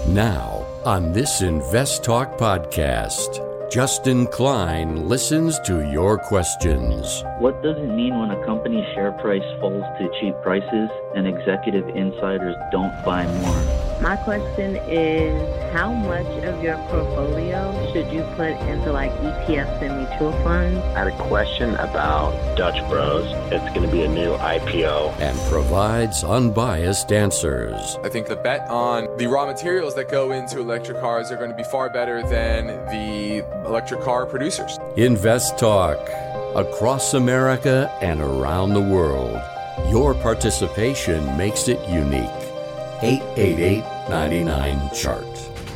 Now, on this Invest Talk podcast, Justin Klein listens to your questions. What does it mean when a company's share price falls to cheap prices and executive insiders don't buy more? My question is, how much of your portfolio should you put into like ETFs and mutual funds? I had a question about Dutch Bros. It's going to be a new IPO. And provides unbiased answers. I think the bet on the raw materials that go into electric cars are going to be far better than the electric car producers. Invest Talk. Across America and around the world. Your participation makes it unique. 888-99-CHART.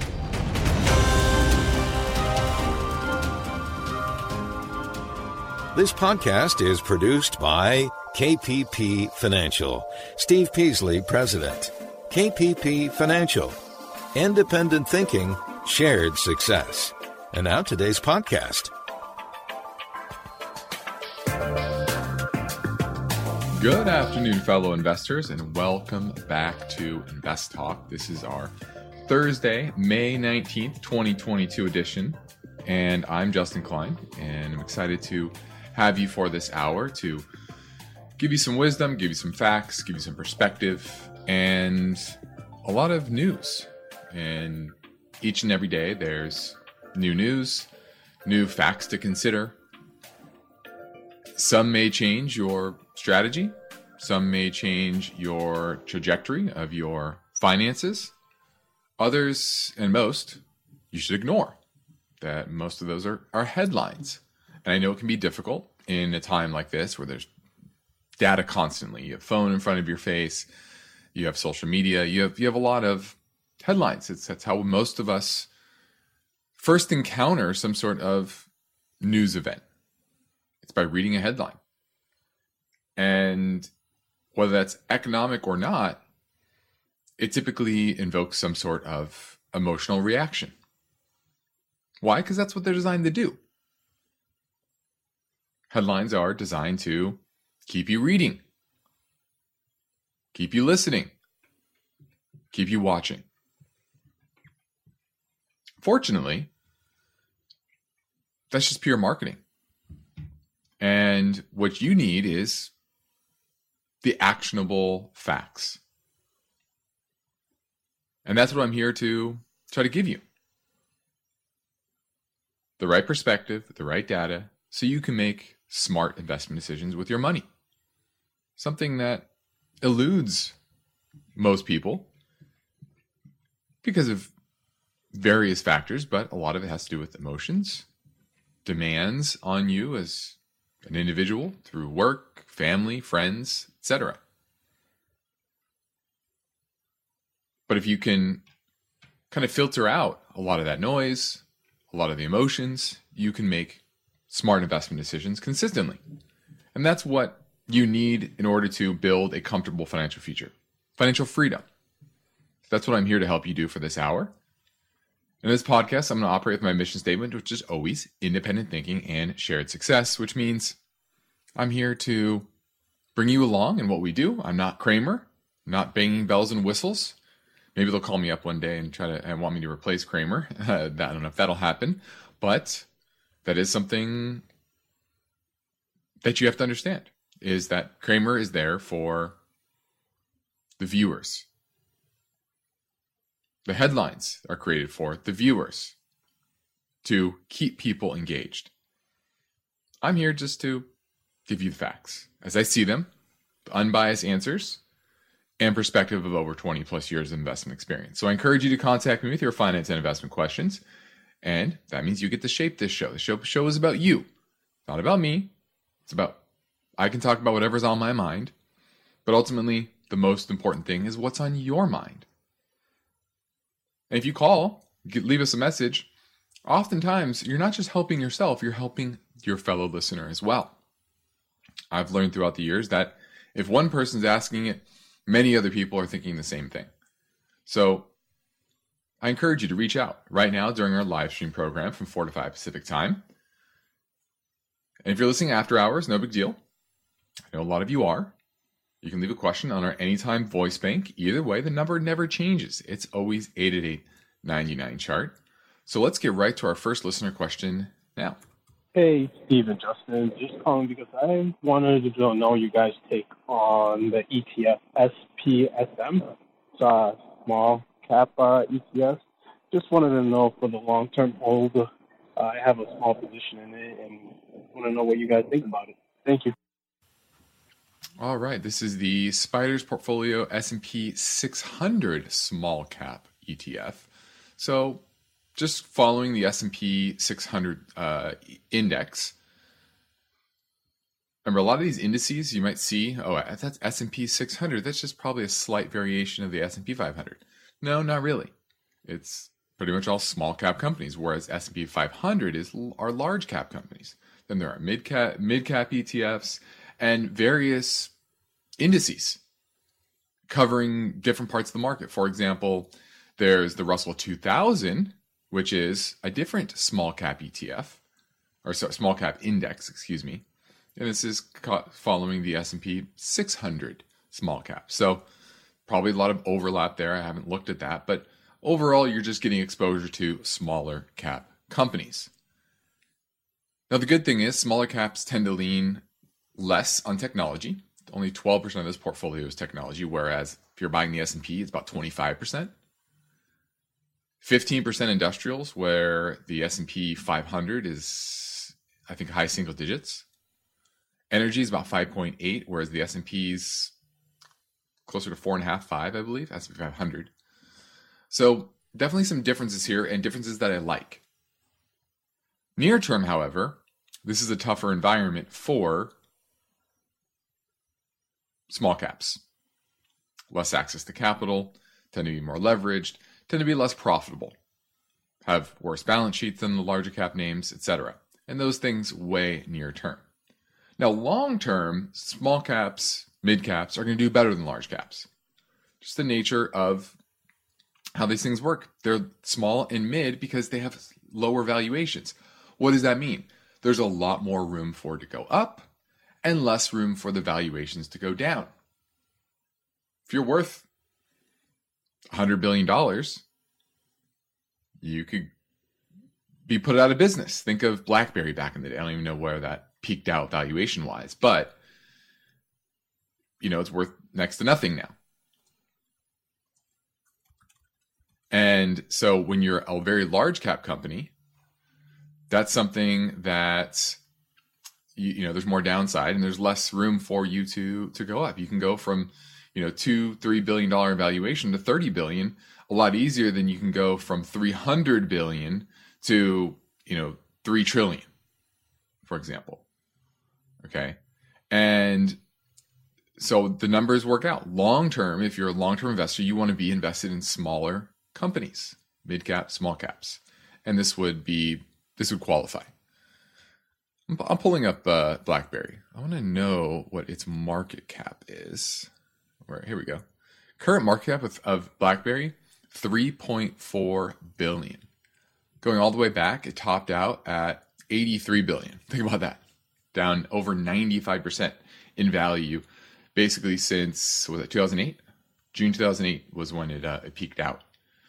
This podcast is produced by KPP Financial. Steve Peasley, President. KPP Financial. Independent thinking, shared success. And now today's podcast. Good afternoon, fellow investors, and welcome back to Invest Talk. This is our Thursday, May 19th, 2022 edition, and I'm Justin Klein, and I'm excited to have you for this hour to give you some wisdom, give you some facts, give you some perspective, and a lot of news. And each and every day, there's new news, new facts to consider. Some may change your strategy. Some may change your trajectory of your finances. Others, and most, you should ignore. That most of those are headlines. And I know it can be difficult in a time like this where there's data constantly. You have phone in front of your face. You have social media. You have a lot of headlines. That's how most of us first encounter some sort of news event. It's by reading a headline. And whether that's economic or not, it typically invokes some sort of emotional reaction. Why? Because that's what they're designed to do. Headlines are designed to keep you reading, keep you listening, keep you watching. Fortunately, that's just pure marketing. And what you need is the actionable facts. And that's what I'm here to try to give you. The right perspective, the right data, so you can make smart investment decisions with your money. Something that eludes most people because of various factors, but a lot of it has to do with emotions, demands on you as an individual through work, family, friends, etc. But if you can kind of filter out a lot of that noise, a lot of the emotions, you can make smart investment decisions consistently. And that's what you need in order to build a comfortable financial future. Financial freedom. That's what I'm here to help you do for this hour. In this podcast, I'm going to operate with my mission statement, which is always independent thinking and shared success, which means I'm here to bring you along in what we do. I'm not Kramer, not banging bells and whistles. Maybe they'll call me up one day and want me to replace Kramer. I don't know if that'll happen, but that is something that you have to understand, is that Kramer is there for the viewers. The headlines are created for the viewers to keep people engaged. I'm here just to give you the facts as I see them, the unbiased answers, and perspective of over 20 plus years of investment experience. So I encourage you to contact me with your finance and investment questions. And that means you get to shape this show. The show is about you. It's not about me. It's about, I can talk about whatever's on my mind. But ultimately, the most important thing is what's on your mind. And if you call, leave us a message, oftentimes you're not just helping yourself, you're helping your fellow listener as well. I've learned throughout the years that if one person's asking it, many other people are thinking the same thing. So I encourage you to reach out right now during our live stream program from 4 to 5 Pacific time. And if you're listening after hours, no big deal. I know a lot of you are. You can leave a question on our Anytime voice bank. Either way, the number never changes. It's always 99 chart. So let's get right to our first listener question now. Hey, Steve and Justin. Just calling because I wanted to know you guys' take on the ETF SPSM. It's a small cap ETF. Just wanted to know for the long-term hold. I have a small position in it and want to know what you guys think about it. Thank you. All right, this is the Spiders Portfolio S&P 600 small cap ETF. So just following the S&P 600 index. Remember, a lot of these indices you might see, that's S&P 600. That's just probably a slight variation of the S&P 500. No, not really. It's pretty much all small cap companies, whereas S&P 500 are large cap companies. Then there are mid cap ETFs and various indices covering different parts of the market. For example, there's the Russell 2000, which is a different small cap ETF, or small cap index, excuse me. And this is following the S&P 600 small cap. So probably a lot of overlap there. I haven't looked at that, but overall, you're just getting exposure to smaller cap companies. Now, the good thing is smaller caps tend to lean less on technology. Only 12% of this portfolio is technology, whereas if you're buying the S&P, it's about 25%. 15% industrials, where the S&P 500 is, I think, high single digits. Energy is about 5.8, whereas the S&P's closer to 4.5, 5, I believe, S&P 500. So definitely some differences here, and differences that I like. Near term, however, this is a tougher environment for small caps. Less access to capital, tend to be more leveraged, tend to be less profitable, have worse balance sheets than the larger cap names, etc. And those things weigh near term. Now, long term, small caps, mid caps are going to do better than large caps. Just the nature of how these things work. They're small and mid because they have lower valuations. What does that mean? There's a lot more room for it to go up and less room for the valuations to go down. If you're worth $100 billion, you could be put out of business. Think of BlackBerry back in the day. I don't even know where that peaked out valuation-wise, but it's worth next to nothing now. And so when you're a very large cap company, that's something that there's more downside and there's less room for you to go up. You can go from $2-3 billion valuation to $30 billion a lot easier than you can go from $300 billion to $3 trillion, for example. Okay, and so the numbers work out. Long term, if you're a long-term investor, you want to be invested in smaller companies, mid cap, small caps, and this would qualify. I'm pulling up BlackBerry. I want to know what its market cap is. Here we go. Current market cap of BlackBerry, $3.4 billion. Going all the way back, it topped out at $83 billion. Think about that. Down over 95% in value, basically since, 2008? June 2008 was when it peaked out.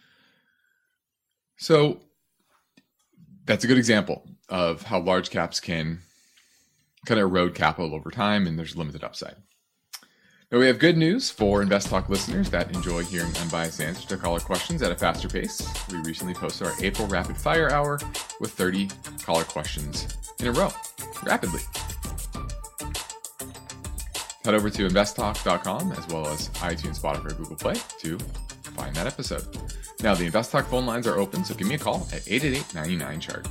So that's a good example of how large caps can kind of erode capital over time, and there's limited upside. Now, we have good news for Invest Talk listeners that enjoy hearing unbiased answers to caller questions at a faster pace. We recently posted our April Rapid Fire Hour with 30 caller questions in a row, rapidly. Head over to investtalk.com as well as iTunes, Spotify, or Google Play to find that episode. Now, the Invest Talk phone lines are open, so give me a call at 888-99-CHART.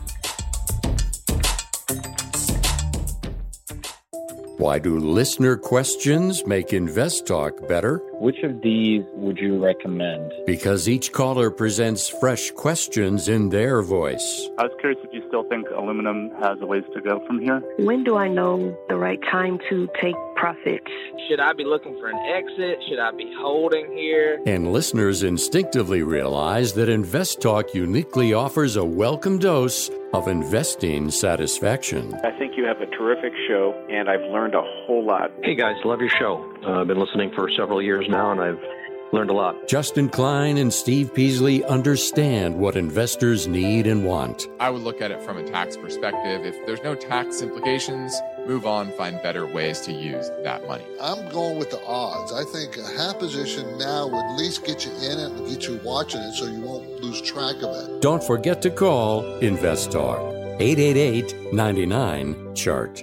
Why do listener questions make Invest Talk better? Which of these would you recommend? Because each caller presents fresh questions in their voice. I was curious if you still think aluminum has a ways to go from here. When do I know the right time to take profits? Should I be looking for an exit? Should I be holding here? And listeners instinctively realize that Invest Talk uniquely offers a welcome dose of investing satisfaction. I think you have a terrific show, and I've learned a whole lot. Hey guys, love your show. I've been listening for several years now, and I've Learned a lot. Justin Klein and Steve Peasley understand what investors need and want. I would look at it from a tax perspective. If there's no tax implications, move on, find better ways to use that money. I'm going with the odds. I think a half position now would at least get you in it and get you watching it so you won't lose track of it. Don't forget to call Invest Talk, 888-99-CHART.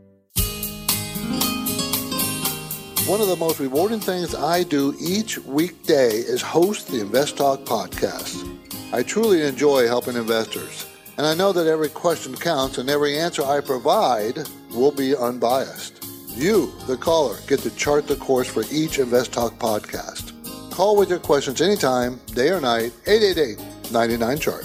One of the most rewarding things I do each weekday is host the Invest Talk podcast. I truly enjoy helping investors, and I know that every question counts and every answer I provide will be unbiased. You, the caller, get to chart the course for each Invest Talk podcast. Call with your questions anytime, day or night, 888-99-CHART.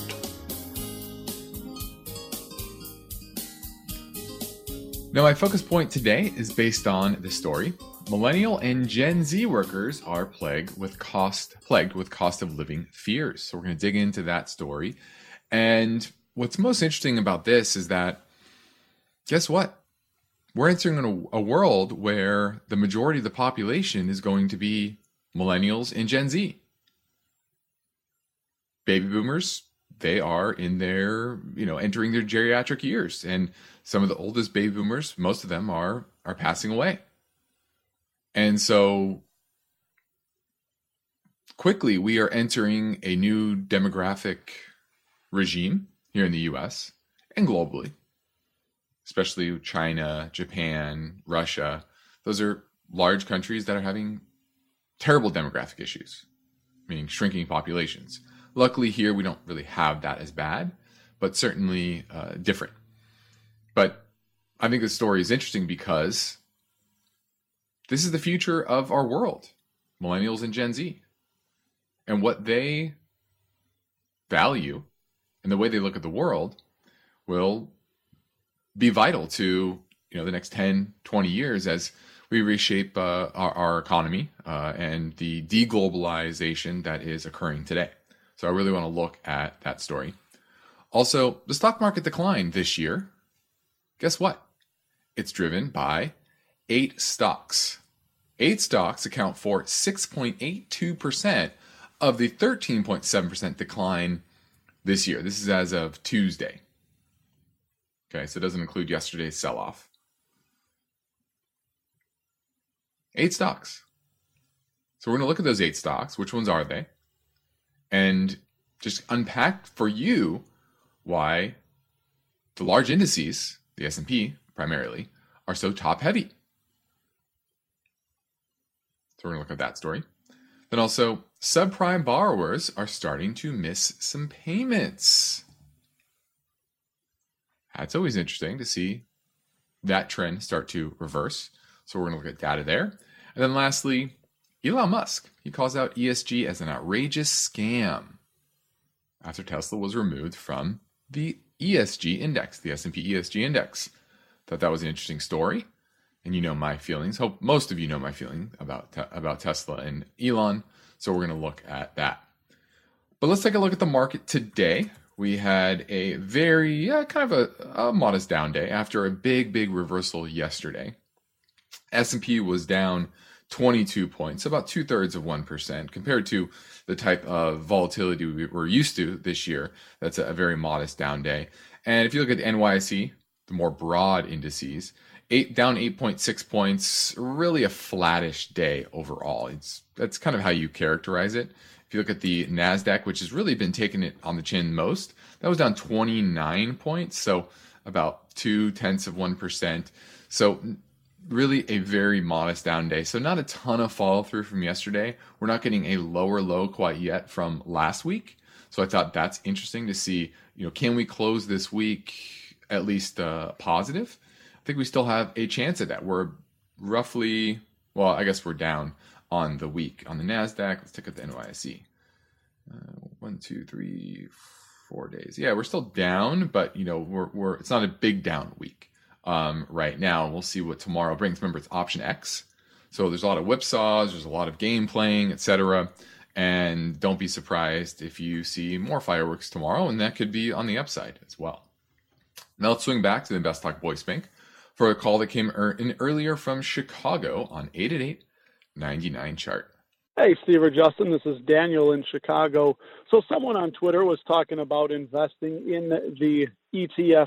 Now, my focus point today is based on this story. Millennial and Gen Z workers are plagued with cost of living fears. So we're going to dig into that story. And what's most interesting about this is that, guess what? We're entering a world where the majority of the population is going to be millennials and Gen Z. Baby boomers, they are in their, entering their geriatric years. And some of the oldest baby boomers, most of them are passing away. And so quickly we are entering a new demographic regime here in the US and globally, especially China, Japan, Russia. Those are large countries that are having terrible demographic issues, meaning shrinking populations. Luckily here, we don't really have that as bad, but certainly different. But I think this story is interesting because this is the future of our world, millennials and Gen Z. And what they value and the way they look at the world will be vital to the next 10, 20 years as we reshape our economy and the deglobalization that is occurring today. So I really want to look at that story. Also, the stock market declined this year. Guess what? It's driven by 8 stocks. 8 stocks account for 6.82% of the 13.7% decline this year. This is as of Tuesday. Okay, so it doesn't include yesterday's sell-off. 8 stocks. So we're going to look at those 8 stocks. Which ones are they? And just unpack for you why the large indices, the S&P primarily, are so top-heavy. So we're going to look at that story. Then also, subprime borrowers are starting to miss some payments. That's always interesting to see that trend start to reverse. So we're going to look at data there. And then lastly, Elon Musk. He calls out ESG as an outrageous scam after Tesla was removed from the ESG index, the S&P ESG index. Thought that was an interesting story. And you know my feelings. Hope most of you know my feeling about Tesla and Elon. So we're going to look at that. But let's take a look at the market today. We had a very kind of a modest down day after a big reversal yesterday. S&P was down 22 points, about 2/3%, compared to the type of volatility we were used to this year. That's a very modest down day. And if you look at the NYSE, the more broad indices, down 8.6 points, really a flattish day overall. That's kind of how you characterize it. If you look at the NASDAQ, which has really been taking it on the chin most, that was down 29 points, so about 0.2%. So really a very modest down day. So not a ton of follow through from yesterday. We're not getting a lower low quite yet from last week. So I thought that's interesting to see, can we close this week at least positive? I think we still have a chance at that. We're roughly, I guess we're down on the week. On the NASDAQ, let's take up the NYSE. 1, 2, 3, 4 days. Yeah, we're still down, but we're it's not a big down week right now. We'll see what tomorrow brings. Remember, it's option X. So there's a lot of whipsaws, there's a lot of game playing, etc. And don't be surprised if you see more fireworks tomorrow, and that could be on the upside as well. Now let's swing back to the Invest Talk Voice Bank for a call that came in earlier from Chicago on 888-99-CHART. Hey, Steve or Justin, this is Daniel in Chicago. So someone on Twitter was talking about investing in the ETF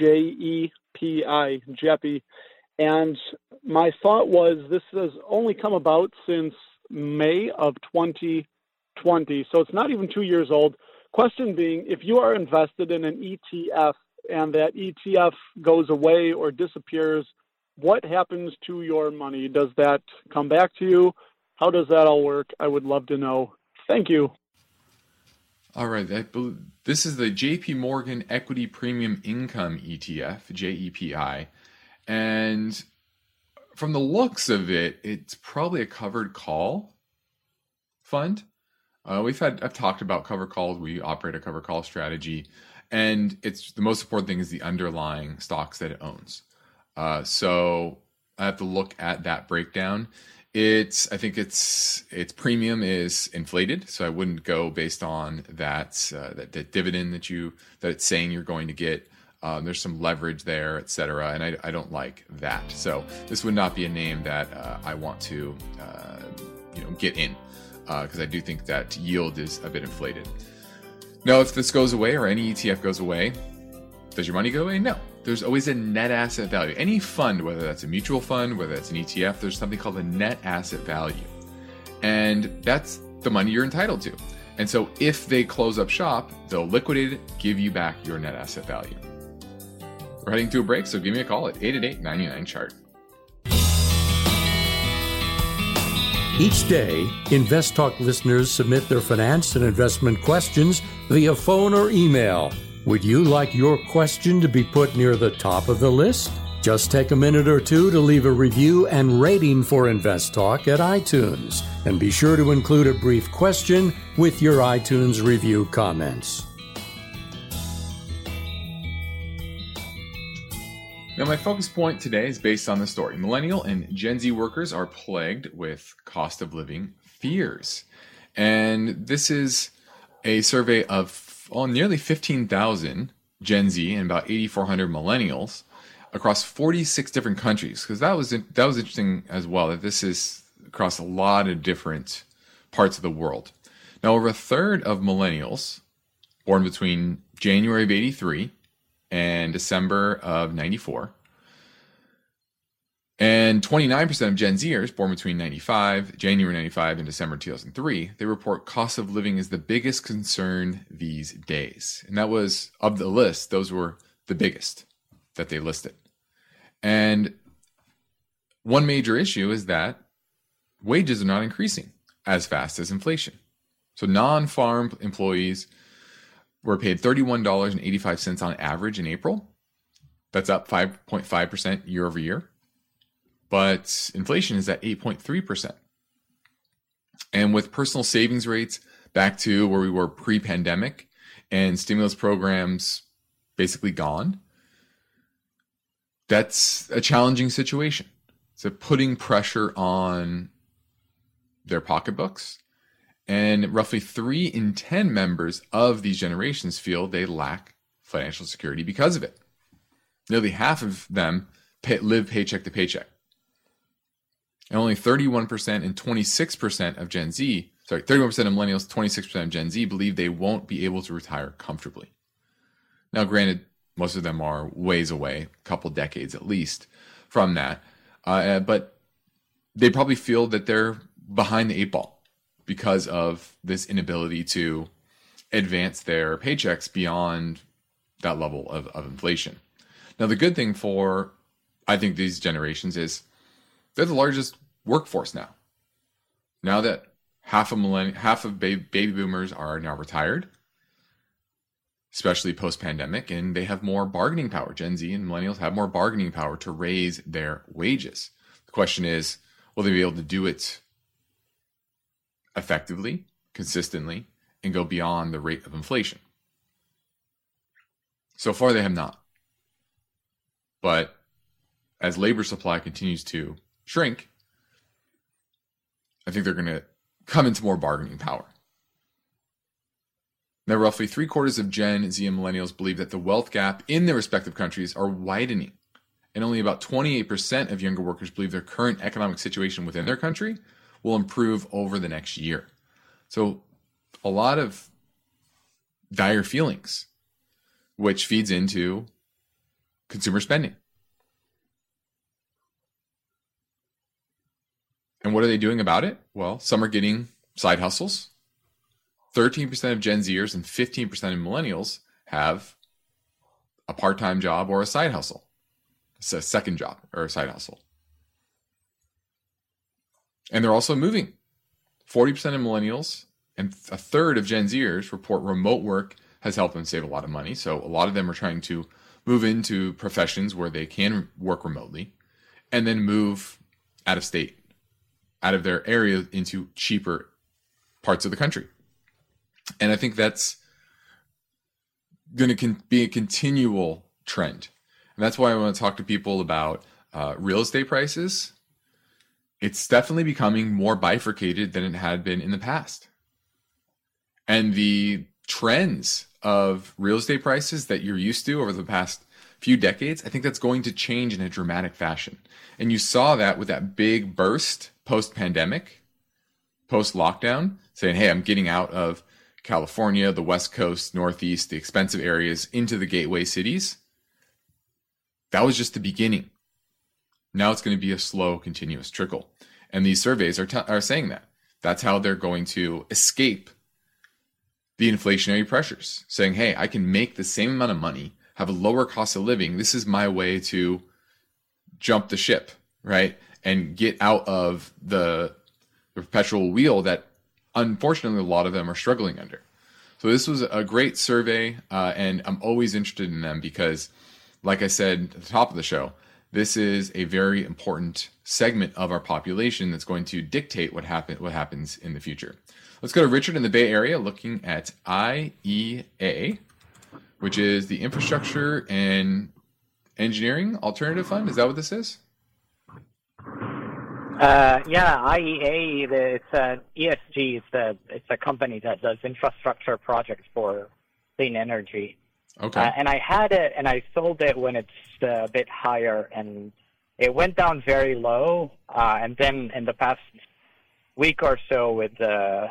JEPI, and my thought was this has only come about since May of 2020, so it's not even 2 years old. Question being, if you are invested in an ETF and that ETF goes away or disappears, what happens to your money? Does that come back to you? How does that all work? I would love to know. Thank you. All right. This is the JP Morgan Equity Premium Income ETF, JEPI. And from the looks of it, it's probably a covered call fund. I've talked about covered calls. We operate a covered call strategy. And it's the most important thing is the underlying stocks that it owns. So I have to look at that breakdown. I think its premium is inflated, so I wouldn't go based on that dividend that it's saying you're going to get. There's some leverage there, etc., and I don't like that. So this would not be a name that I want to get in because I do think that yield is a bit inflated. Now, if this goes away or any ETF goes away, does your money go away? No. There's always a net asset value. Any fund, whether that's a mutual fund, whether that's an ETF, there's something called a net asset value. And that's the money you're entitled to. And so if they close up shop, they'll liquidate it, give you back your net asset value. We're heading to a break, so give me a call at 888-99-CHART. Each day, Invest Talk listeners submit their finance and investment questions via phone or email. Would you like your question to be put near the top of the list? Just take a minute or two to leave a review and rating for Invest Talk at iTunes. And be sure to include a brief question with your iTunes review comments. Now, my focus point today is based on the story. Millennial and Gen Z workers are plagued with cost of living fears. And this is a survey of nearly 15,000 Gen Z and about 8,400 millennials across 46 different countries. Because that was interesting as well, that this is across a lot of different parts of the world. Now, over a third of millennials born between January of 83 and December of 94, and 29% of Gen Zers born between January 95 and December 2003, they report cost of living is the biggest concern these days. And that was, of the list, those were the biggest that they listed. And one major issue is that wages are not increasing as fast as inflation. So non-farm employees were paid $31.85 on average in April. That's up 5.5% year over year. But inflation is at 8.3%. And with personal savings rates back to where we were pre-pandemic and stimulus programs basically gone, that's a challenging situation. So putting pressure on their pocketbooks. And roughly 3 in 10 members of these generations feel they lack financial security because of it. Nearly half of them live paycheck to paycheck. And only 31% and 26% of 31% of millennials, 26% of Gen Z believe they won't be able to retire comfortably. Now, granted, most of them are ways away, a couple decades at least from that. But they probably feel that they're behind the 8 ball because of this inability to advance their paychecks beyond that level of inflation. Now, the good thing for, I think, these generations is they're the largest workforce now. Now that half of baby boomers are now retired, especially post-pandemic, and they have more bargaining power. Gen Z and millennials have more bargaining power to raise their wages. The question is, will they be able to do it effectively, consistently, and go beyond the rate of inflation? So far, they have not. But as labor supply continues to shrink, I think they're going to come into more bargaining power. Now, roughly 3/4 of Gen Z and millennials believe that the wealth gap in their respective countries are widening. And only about 28% of younger workers believe their current economic situation within their country will improve over the next year. So a lot of dire feelings, which feeds into consumer spending. And what are they doing about it? Well, some are getting side hustles. 13% of Gen Zers and 15% of millennials have a part-time job or a side hustle. It's a second job or a side hustle. And they're also moving. 40% of millennials and a third of Gen Zers report remote work has helped them save a lot of money. So a lot of them are trying to move into professions where they can work remotely and then move out of state, out of their area into cheaper parts of the country. And I think that's going to be a continual trend. And that's why I want to talk to people about real estate prices. It's definitely becoming more bifurcated than it had been in the past. And the trends of real estate prices that you're used to over the past few decades, I think that's going to change in a dramatic fashion. And you saw that with that big burst post-pandemic, post-lockdown, saying, hey, I'm getting out of California, the West Coast, Northeast, the expensive areas into the gateway cities. That was just the beginning. Now it's going to be a slow, continuous trickle. And these surveys are saying that. That's how they're going to escape the inflationary pressures, saying, hey, I can make the same amount of money, have a lower cost of living. This is my way to jump the ship, right? And get out of the perpetual wheel that unfortunately a lot of them are struggling under. So this was a great survey, and I'm always interested in them because, like I said at the top of the show, this is a very important segment of our population that's going to dictate what happens in the future. Let's go to Richard in the Bay Area looking at IEA, which is the Infrastructure and Engineering Alternative Fund. Is that what this is? IEA, it's ESG. It's a company that does infrastructure projects for clean energy. Okay. And I had it, and I sold it when it's a bit higher, and it went down very low. And then in the past week or so, with the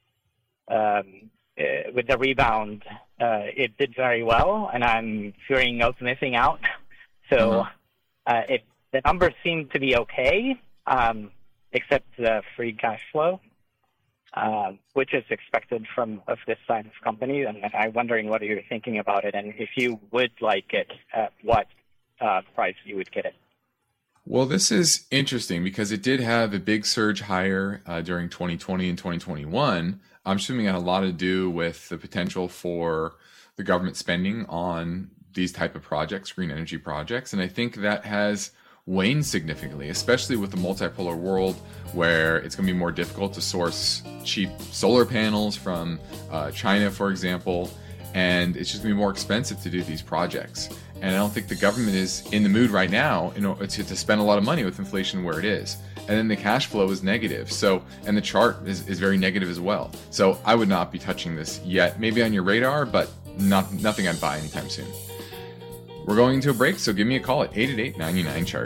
rebound, it did very well, and I'm fearing of missing out. So the numbers seem to be okay, except the free cash flow, which is expected of this kind of company. And I'm wondering what you're thinking about it, and if you would like it, at what price you would get it. Well, this is interesting because it did have a big surge higher during 2020 and 2021. I'm assuming it had a lot to do with the potential for the government spending on these type of projects, green energy projects. And I think that has waned significantly, especially with the multipolar world where it's going to be more difficult to source cheap solar panels from China, for example. And it's just going to be more expensive to do these projects. And I don't think the government is in the mood right now to spend a lot of money with inflation where it is. And then the cash flow is negative. And the chart is very negative as well. So I would not be touching this yet. Maybe on your radar, but nothing I'd buy anytime soon. We're going to a break, so give me a call at 888-99-CHART.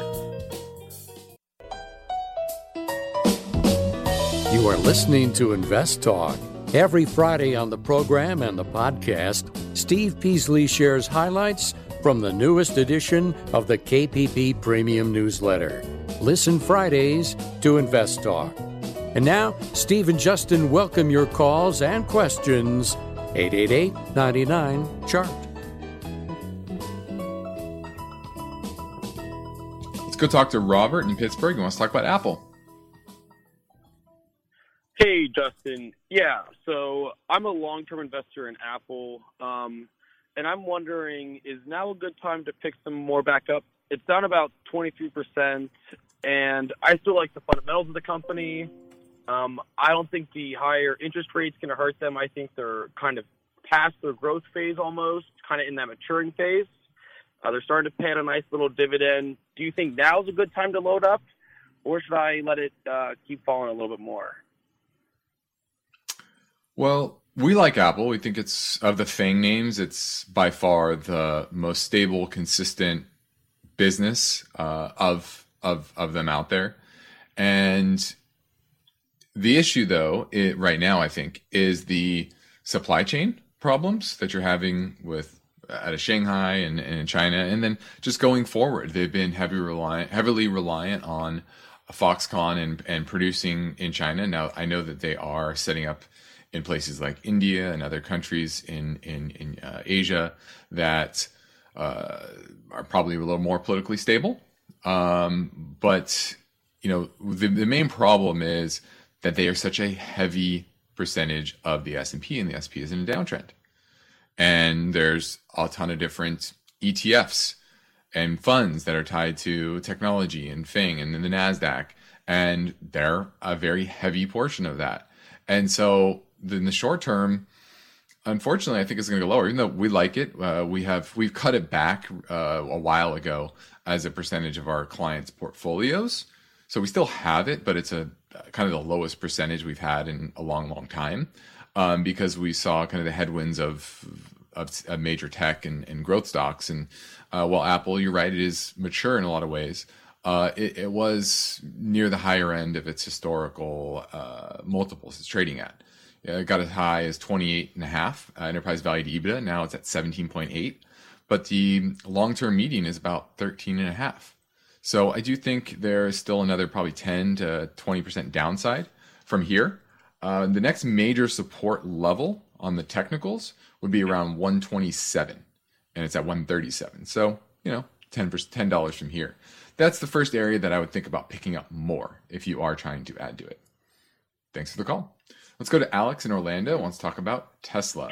You are listening to Invest Talk. Every Friday on the program and the podcast, Steve Peasley shares highlights from the newest edition of the KPP Premium Newsletter. Listen Fridays to Invest Talk. And now, Steve and Justin welcome your calls and questions. 888-99-CHART. Let's go talk to Robert in Pittsburgh. He wants to talk about Apple. Hey, Justin. Yeah, so I'm a long-term investor in Apple, and I'm wondering, is now a good time to pick some more back up? It's down about 23%, and I still like the fundamentals of the company. I don't think the higher interest rate's going to hurt them. I think they're kind of past their growth phase almost, kind of in that maturing phase. They're starting to pay out a nice little dividend. Do you think now's a good time to load up, or should I let it keep falling a little bit more? Well, we like Apple. We think it's, of the FANG names, it's by far the most stable, consistent business of them out there. And The issue, though, right now, I think, is the supply chain problems that you're having with out of Shanghai and in China, and then just going forward, they've been heavily reliant on Foxconn and producing in China. Now, I know that they are setting up in places like India and other countries in Asia that are probably a little more politically stable. But the main problem is that they are such a heavy percentage of the S&P, and the S&P is in a downtrend. And there's a ton of different ETFs and funds that are tied to technology and FANG and then the NASDAQ, and they're a very heavy portion of that. And so in the short term, unfortunately, I think it's going to go lower, even though we like it. We've cut it back a while ago as a percentage of our clients' portfolios. So we still have it, but it's a kind of the lowest percentage we've had in a long, long time, because we saw kind of the headwinds of major tech and growth stocks. And while Apple, you're right, it is mature in a lot of ways. It was near the higher end of its historical multiples it's trading at. It got as high as 28.5 enterprise value to EBITDA. Now it's at 17.8, but the long-term median is about 13.5. So I do think there is still another probably 10 to 20% downside from here. The next major support level on the technicals would be around 127, and it's at 137. So, $10 from here. That's the first area that I would think about picking up more if you are trying to add to it. Thanks for the call. Let's go to Alex in Orlando who wants to talk about Tesla.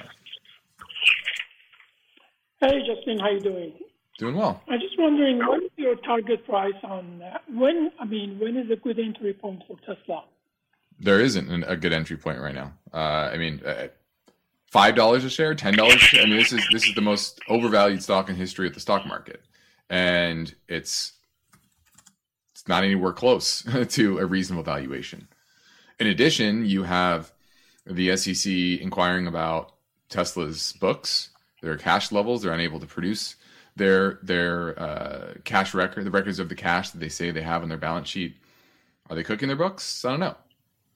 Hey, Justin, how you doing? Doing well. I'm just wondering, what is your target price on that? When is a good entry point for Tesla? There isn't a good entry point right now. $5 a share, $10 a share. This is the most overvalued stock in history of the stock market, and it's not anywhere close to a reasonable valuation. In addition, you have the SEC inquiring about Tesla's books, their cash levels. They're unable to produce their cash record, the records of the cash that they say they have on their balance sheet. Are they cooking their books? I don't know.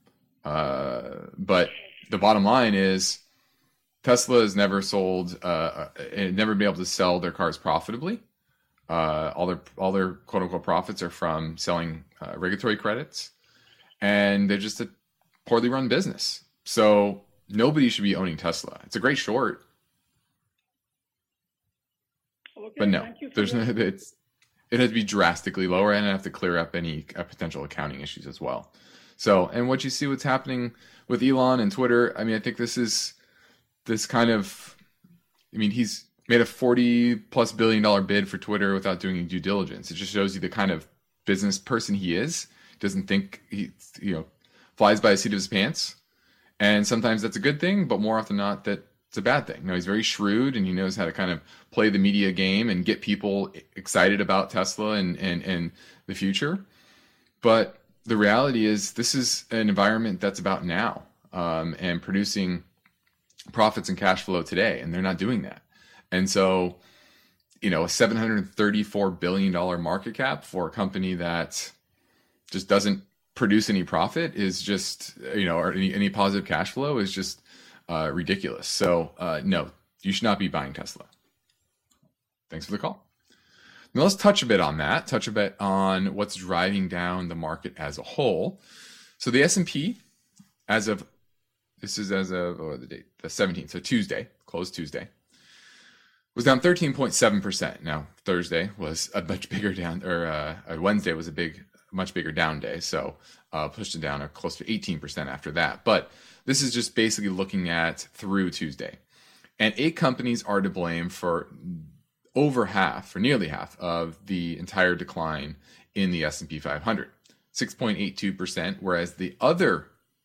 But the bottom line is Tesla has never never been able to sell their cars profitably. All their quote unquote profits are from selling regulatory credits, and they're just a poorly run business. So nobody should be owning Tesla. It's a great short. Okay, but no, it has to be drastically lower, and I have to clear up any potential accounting issues as well. So, and what you see what's happening with Elon and Twitter, I think he's made a $40+ billion bid for Twitter without doing any due diligence. It just shows you the kind of business person he is. Doesn't think he, flies by the seat of his pants. And sometimes that's a good thing, but more often than not, that's a bad thing. He's very shrewd, and he knows how to kind of play the media game and get people excited about Tesla and the future. But the reality is this is an environment that's about now, and producing profits and cash flow today, and they're not doing that. And so, a $734 billion market cap for a company that just doesn't produce any profit is just, or any positive cash flow is just ridiculous. So, no, you should not be buying Tesla. Thanks for the call. Now let's touch a bit on what's driving down the market as a whole. So the S&P, the date, the 17th, so Tuesday, closed Tuesday, was down 13.7%. Now Thursday was a much bigger down, Wednesday was much bigger down day, so pushed it down close to 18% after that. But this is just basically looking at through Tuesday, and 8 companies are to blame for nearly half of the entire decline in the S&P 500, 6.82%, whereas the other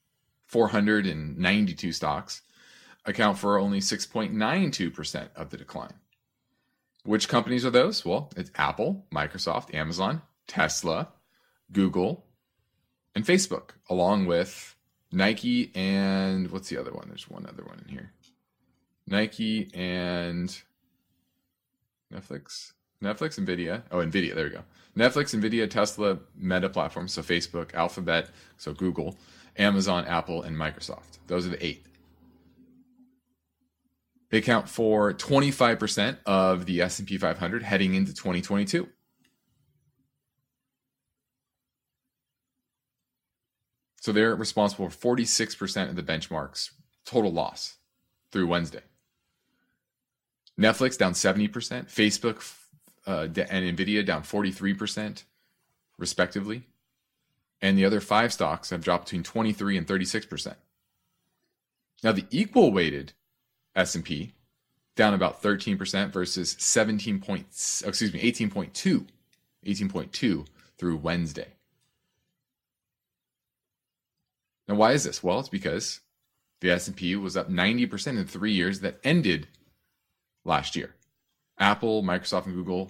492 stocks account for only 6.92% of the decline. Which companies are those? Well, it's Apple, Microsoft, Amazon, Tesla, Google, and Facebook, along with Nike and what's the other one? There's one other one in here. Nike and Netflix, Nvidia. Oh, Nvidia, there we go. Netflix, Nvidia, Tesla, Meta platforms, so Facebook, Alphabet, so Google, Amazon, Apple, and Microsoft. Those are the 8. They account for 25% of the S&P 500 heading into 2022. So they're responsible for 46% of the benchmark's total loss through Wednesday. Netflix down 70%, Facebook and Nvidia down 43%, respectively. And the other 5 stocks have dropped between 23 and 36%. Now the equal weighted S&P down about 13% versus 18.2 through Wednesday. Now, why is this? Well, it's because the S&P was up 90% in 3 years that ended last year. Apple, Microsoft, and Google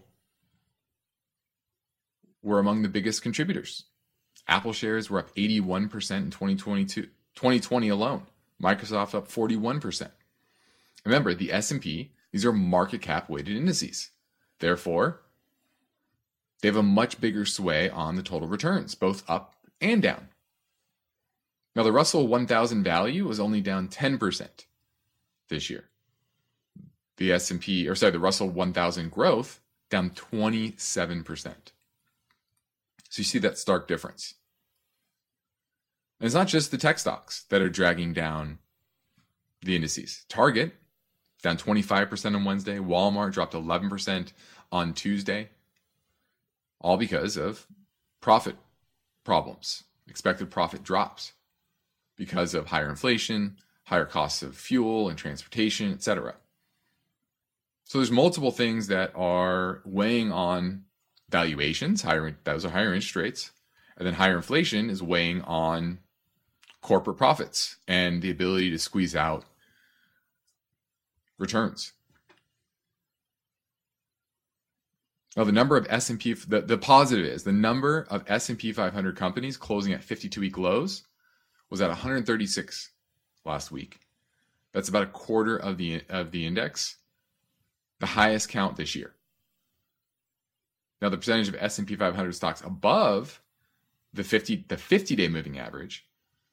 were among the biggest contributors. Apple shares were up 81% in 2020 alone. Microsoft up 41%. Remember, the S&P, these are market cap weighted indices. Therefore, they have a much bigger sway on the total returns, both up and down. Now, the Russell 1000 value was only down 10% this year. The the Russell 1000 growth down 27%. So you see that stark difference. And it's not just the tech stocks that are dragging down the indices. Target down 25% on Wednesday. Walmart dropped 11% on Tuesday. All because of profit problems. Expected profit drops because of higher inflation, higher costs of fuel and transportation, etc. So there's multiple things that are weighing on valuations. Those are higher interest rates. And then higher inflation is weighing on corporate profits and the ability to squeeze out returns. Now, the number of S&P, the positive is the number of S&P 500 companies closing at 52-week lows was at 136 last week. That's about a quarter of the index, the highest count this year. Now, the percentage of S&P 500 stocks above the 50-day moving average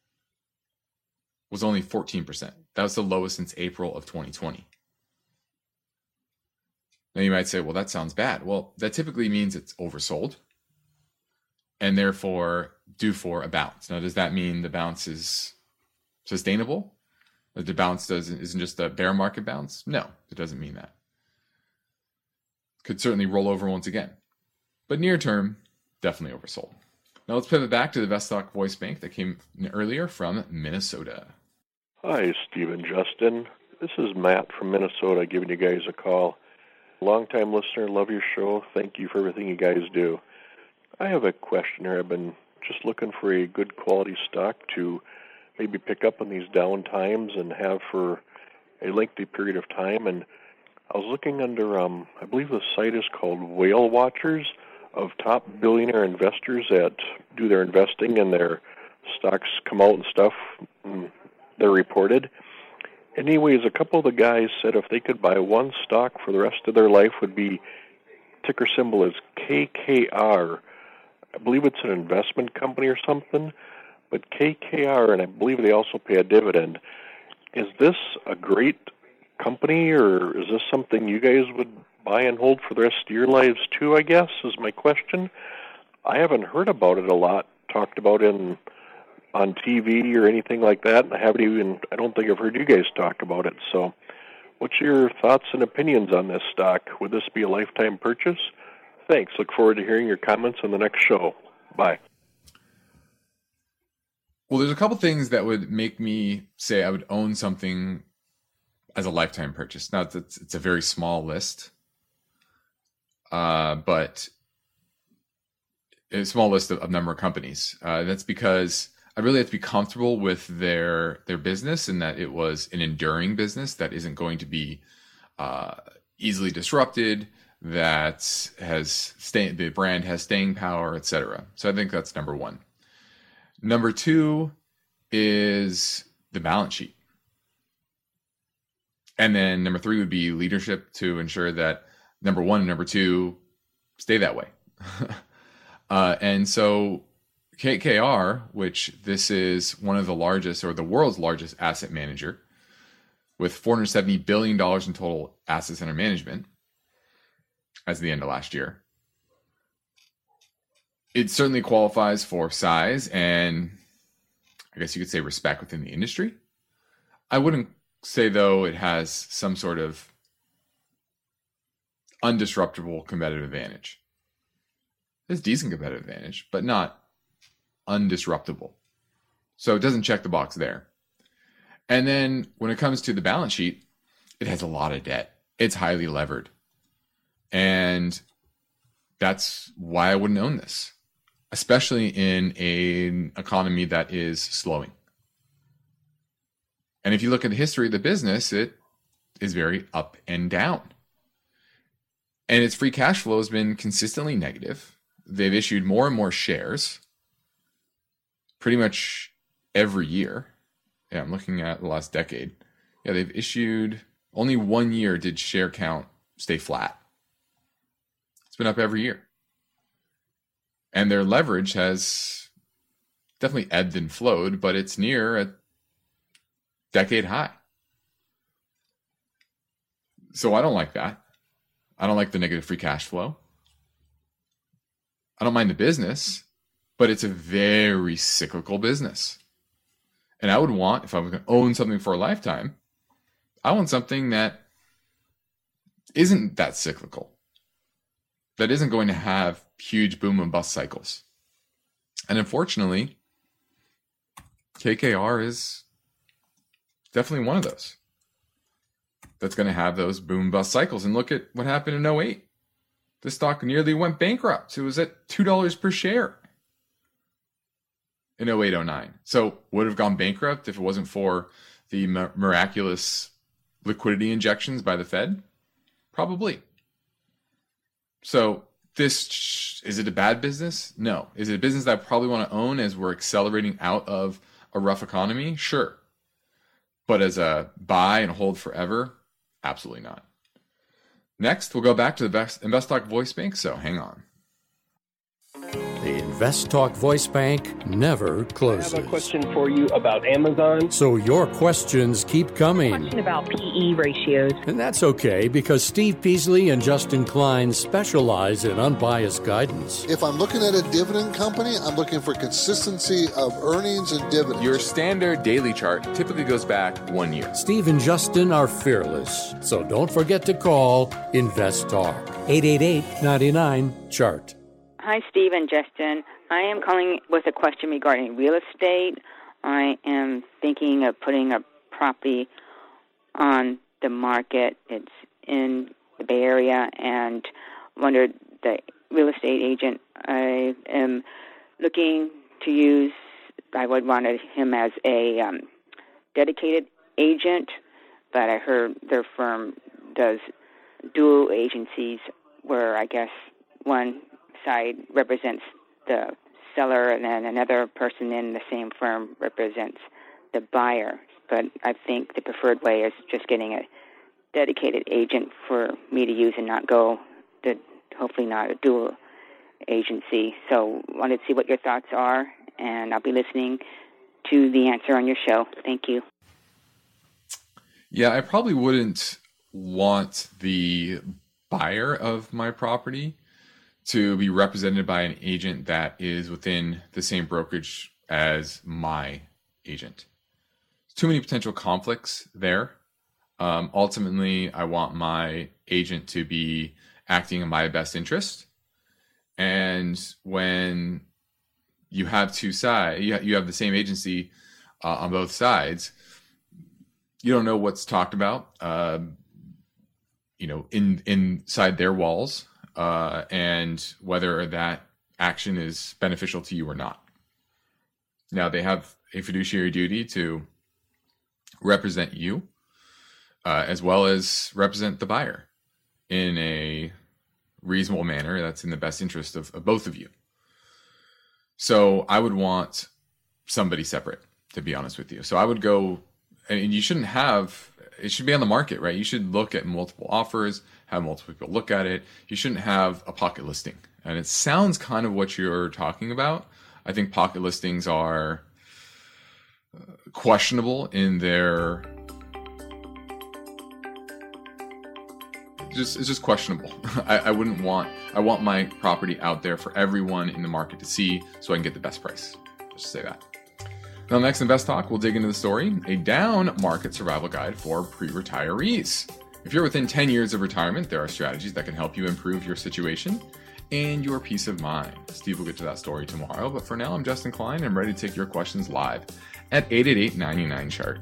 was only 14%. That was the lowest since April of 2020. Now, you might say, well, that sounds bad. Well, that typically means it's oversold and therefore due for a bounce. Now, does that mean the bounce is sustainable? That the bounce isn't just a bear market bounce? No, it doesn't mean that. Could certainly roll over once again. But near term, definitely oversold. Now let's pivot back to the Vestock Voice Bank that came in earlier from Minnesota. Hi, Steve and Justin. This is Matt from Minnesota giving you guys a call. Longtime listener, love your show. Thank you for everything you guys do. I have a question here. I've been just looking for a good quality stock to maybe pick up in these down times and have for a lengthy period of time. And I was looking under, I believe the site is called Whale Watchers, of top billionaire investors that do their investing and their stocks come out and stuff. And they're reported. Anyways, a couple of the guys said if they could buy one stock for the rest of their life would be, ticker symbol is KKR. I believe it's an investment company or something, but KKR, and I believe they also pay a dividend. Is this a great company, or is this something you guys would buy and hold for the rest of your lives too, I guess, is my question. I haven't heard about it a lot, talked about on TV or anything like that, and I don't think I've heard you guys talk about it. So what's your thoughts and opinions on this stock? Would this be a lifetime purchase? Thanks. Look forward to hearing your comments on the next show. Bye. Well, there's a couple things that would make me say I would own something as a lifetime purchase. Now, it's a very small list, but a small list of number of companies. That's because I really have to be comfortable with their business and that it was an enduring business that isn't going to be easily disrupted, that the brand has staying power, etc. So I think that's number one. Number two is the balance sheet. And then number three would be leadership to ensure that number one and number two stay that way. And so KKR, which this is one of the largest or the world's largest asset manager with $470 billion in total assets under management as of the end of last year. It certainly qualifies for size and I guess you could say respect within the industry. I wouldn't say, though, it has some sort of undisruptible competitive advantage. It's decent competitive advantage, but not undisruptible. So it doesn't check the box there. And then when it comes to the balance sheet, it has a lot of debt. It's highly levered. And that's why I wouldn't own this, especially in an economy that is slowing. And if you look at the history of the business, it is very up and down. And its free cash flow has been consistently negative. They've issued more and more shares pretty much every year. Yeah, I'm looking at the last decade. Yeah, they've issued, only 1 year did share count stay flat. It's been up every year. And their leverage has definitely ebbed and flowed, but it's near a decade high. So I don't like that. I don't like the negative free cash flow. I don't mind the business, but it's a very cyclical business. And I would want, if I was going to own something for a lifetime, I want something that isn't that cyclical, that isn't going to have huge boom and bust cycles. And unfortunately, KKR is definitely one of those that's going to have those boom bust cycles. And look at what happened in 2008. The stock nearly went bankrupt. It was at $2 per share in 2008, 2009. So would have gone bankrupt if it wasn't for the miraculous liquidity injections by the Fed? Probably. So is it a bad business? No. Is it a business that I probably want to own as we're accelerating out of a rough economy? Sure. But as a buy and hold forever? Absolutely not. Next, we'll go back to the InvestTalk Voice Bank, so hang on. The InvestTalk Voice Bank never closes. I have a question for you about Amazon. So your questions keep coming. Question about PE ratios. And that's okay, because Steve Peasley and Justin Klein specialize in unbiased guidance. If I'm looking at a dividend company, I'm looking for consistency of earnings and dividends. Your standard daily chart typically goes back 1 year. Steve and Justin are fearless, so don't forget to call InvestTalk. 888-99-CHART. Hi, Steve and Justin. I am calling with a question regarding real estate. I am thinking of putting a property on the market. It's in the Bay Area, and wondered the real estate agent I am looking to use. I would want him as a dedicated agent, but I heard their firm does dual agencies where I guess one side represents the seller and then another person in the same firm represents the buyer. But I think the preferred way is just getting a dedicated agent for me to use and not go to, hopefully not a dual agency. So wanted to see what your thoughts are, and I'll be listening to the answer on your show. Thank you. Yeah, I probably wouldn't want the buyer of my property to be represented by an agent that is within the same brokerage as my agent. Too many potential conflicts there. Ultimately, I want my agent to be acting in my best interest. And when you have two sides, you have the same agency on both sides, you don't know what's talked about, inside their walls. And whether that action is beneficial to you or not. Now, they have a fiduciary duty to represent you as well as represent the buyer in a reasonable manner that's in the best interest of both of you. So I would want somebody separate, to be honest with you. So I would go, and you shouldn't have, it should be on the market, right? You should look at multiple offers, have multiple people look at it. You shouldn't have a pocket listing. And it sounds kind of what you're talking about. I think pocket listings are questionable in their... It's just questionable. I want my property out there for everyone in the market to see so I can get the best price. Just say that. Now, next Invest Talk, we'll dig into the story, a down market survival guide for pre-retirees. If you're within 10 years of retirement, there are strategies that can help you improve your situation and your peace of mind. Steve will get to that story tomorrow, but for now, I'm Justin Klein, and I'm ready to take your questions live at 888-99-CHART.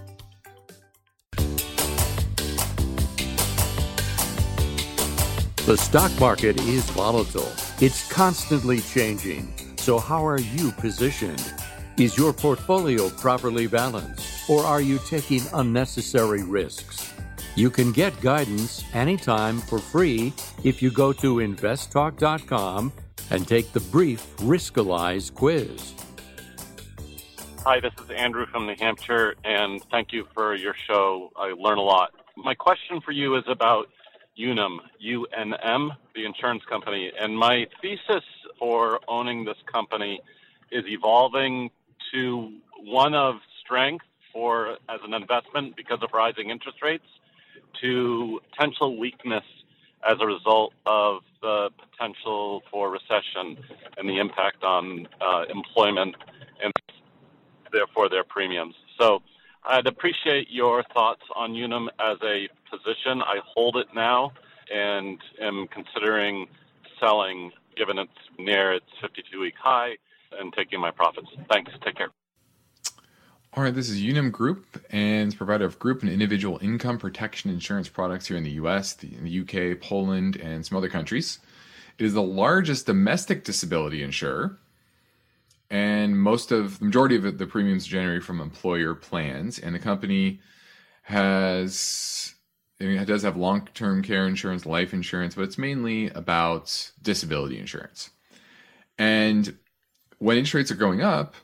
The stock market is volatile. It's constantly changing. So how are you positioned? Is your portfolio properly balanced, or are you taking unnecessary risks? You can get guidance anytime for free if you go to investtalk.com and take the brief Riskalyze quiz. Hi, this is Andrew from New Hampshire, and thank you for your show. I learn a lot. My question for you is about Unum, UNM, the insurance company. And my thesis for owning this company is evolving to one of strength as an investment because of rising interest rates, to potential weakness as a result of the potential for recession and the impact on employment and therefore their premiums. So I'd appreciate your thoughts on Unum as a position. I hold it now and am considering selling given it's near its 52-week high and taking my profits. Thanks. Take care. All right, this is Unum Group, and it's a provider of group and individual income protection insurance products here in the U.S., in the UK, Poland, and some other countries. It is the largest domestic disability insurer, and the majority of the premiums are generated from employer plans. And the company does have long-term care insurance, life insurance, but it's mainly about disability insurance. And when interest rates are going up,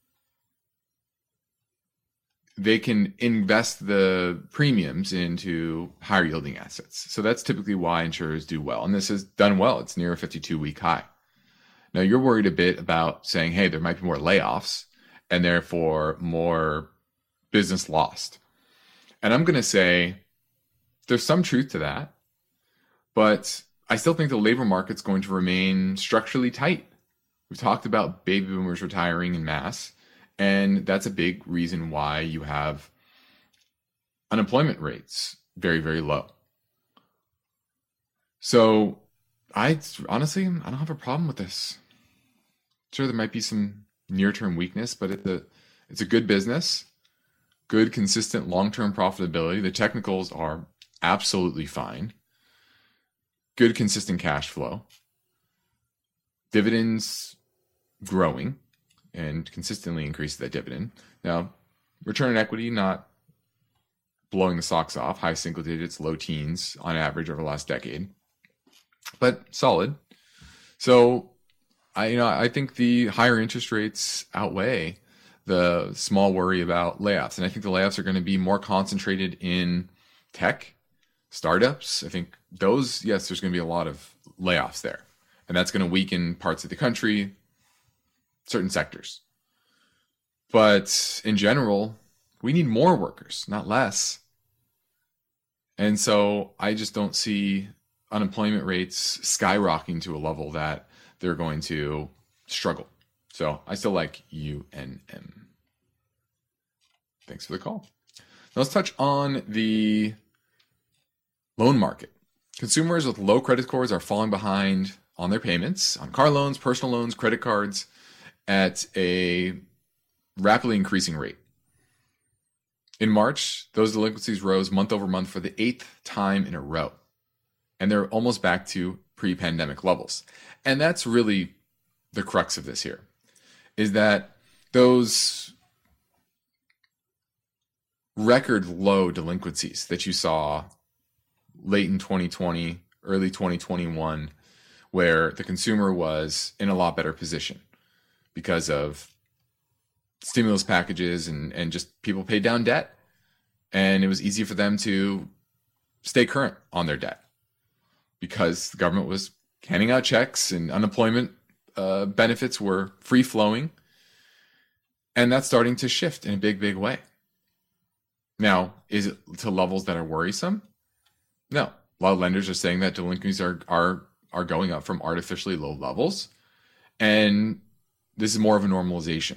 they can invest the premiums into higher yielding assets. So that's typically why insurers do well. And this has done well. It's near a 52-week high. Now, you're worried a bit about saying, hey, there might be more layoffs and therefore more business lost. And I'm going to say there's some truth to that, but I still think the labor market's going to remain structurally tight. We've talked about baby boomers retiring en masse, and that's a big reason why you have unemployment rates very, very low. So I don't have a problem with this. Sure, there might be some near-term weakness, but it's a good business, good, consistent, long-term profitability. The technicals are absolutely fine. Good, consistent cash flow. Dividends growing and consistently increase that dividend. Now, return on equity, not blowing the socks off, high single digits, low teens on average over the last decade, but solid. So I think the higher interest rates outweigh the small worry about layoffs. And I think the layoffs are going to be more concentrated in tech, startups. I think those, yes, there's going to be a lot of layoffs there. And that's going to weaken parts of the country, certain sectors. But in general, we need more workers, not less. And so I just don't see unemployment rates skyrocketing to a level that they're going to struggle. So I still like UNM. Thanks for the call. Now let's touch on the loan market. Consumers with low credit scores are falling behind on their payments on car loans, personal loans, credit cards at a rapidly increasing rate. In March, those delinquencies rose month over month for the 8th time in a row. And they're almost back to pre-pandemic levels. And that's really the crux of this here, is that those record low delinquencies that you saw late in 2020, early 2021, where the consumer was in a lot better position because of stimulus packages and just people paid down debt. And it was easy for them to stay current on their debt because the government was handing out checks and unemployment benefits were free-flowing, and that's starting to shift in a big, big way. Now, is it to levels that are worrisome? No. A lot of lenders are saying that delinquencies are going up from artificially low levels, and this is more of a normalization.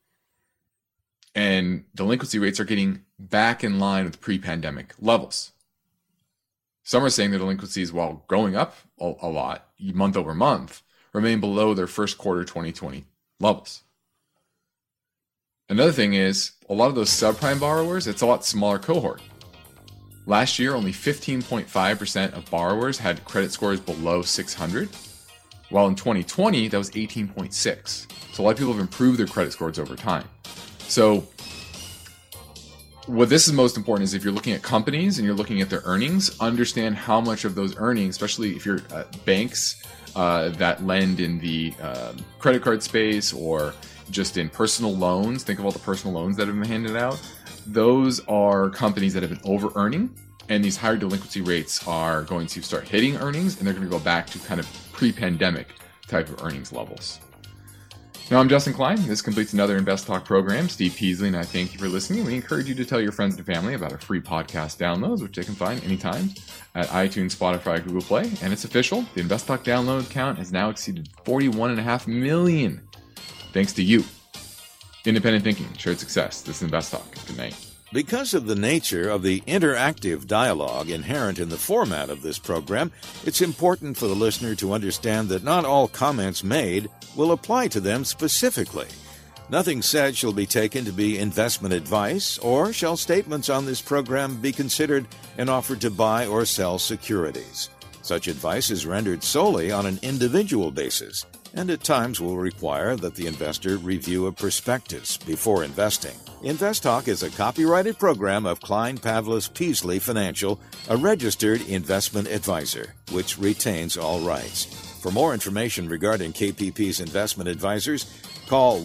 And delinquency rates are getting back in line with pre-pandemic levels. Some are saying that delinquencies, while going up a lot month over month, remain below their first quarter 2020 levels. Another thing is, a lot of those subprime borrowers, it's a lot smaller cohort. Last year, only 15.5% of borrowers had credit scores below 600, while in 2020, that was 18.6. So a lot of people have improved their credit scores over time. So what this is most important is if you're looking at companies and you're looking at their earnings, understand how much of those earnings, especially if you're banks that lend in the credit card space or just in personal loans, think of all the personal loans that have been handed out. Those are companies that have been over-earning, and these higher delinquency rates are going to start hitting earnings, and they're going to go back to kind of pre-pandemic type of earnings levels. Now, I'm Justin Klein. This completes another Invest Talk program. Steve Peasley and I thank you for listening. We encourage you to tell your friends and family about our free podcast downloads, which they can find anytime at iTunes, Spotify, Google Play. And it's official. The Invest Talk download count has now exceeded 41.5 million. Thanks to you. Independent thinking, shared success. This is Invest Talk. Good night. Because of the nature of the interactive dialogue inherent in the format of this program, it's important for the listener to understand that not all comments made will apply to them specifically. Nothing said shall be taken to be investment advice, or shall statements on this program be considered an offer to buy or sell securities. Such advice is rendered solely on an individual basis, and at times will require that the investor review a prospectus before investing. Invest Talk is a copyrighted program of Klein Pavlis Peasley Financial, a registered investment advisor, which retains all rights. For more information regarding KPP's investment advisors, call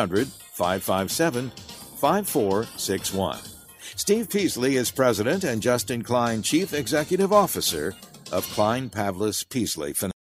1-800-557-5461. Steve Peasley is President and Justin Klein Chief Executive Officer of Klein Pavlis Peasley Financial.